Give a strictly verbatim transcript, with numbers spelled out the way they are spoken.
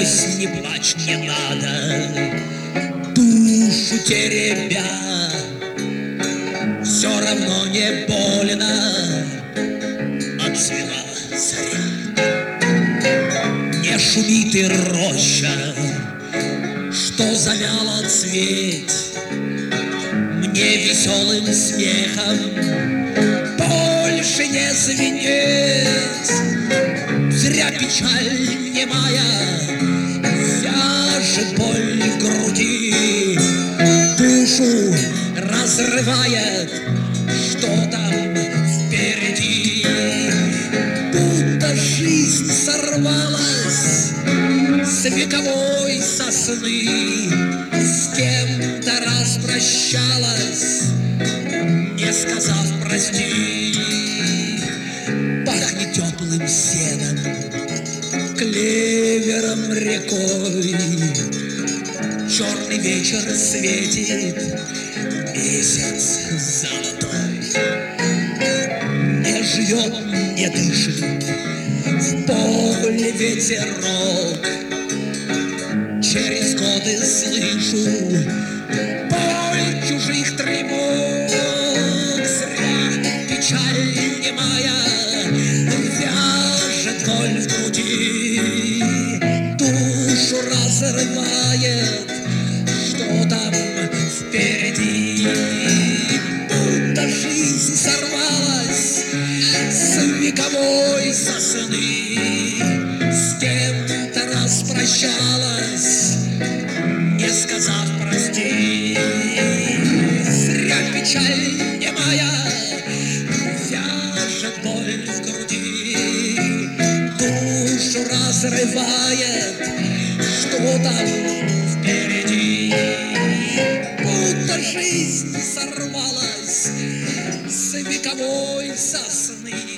Жизнь, не плачь, не надо, душу теребя, все равно не больно, отцвела заря. Не шумит и роща, что замяла цветь, мне веселым смехом больше не звенеть. Зря печаль немая, вся же боль в груди душу разрывает, что там впереди. Будто жизнь сорвалась с вековой сосны, с кем-то распрощалась, не сказав прости. Пахнет теплым сеном, клевером, рекой. Черный вечер светит, месяц золотой. Не живет, не дышит в поле ветерок. Через годы слышу боль чужих тревог. Зря печаль немая вяжет боль в груди, душу разрывает, что там впереди. Будто жизнь сорвалась с вековой сосны, с кем-то распрощалась, не сказав прости. Зря печаль немая вяжет боль в груди, душу разрывает, что там впереди. Будто жизнь сорвалась с вековой сосны,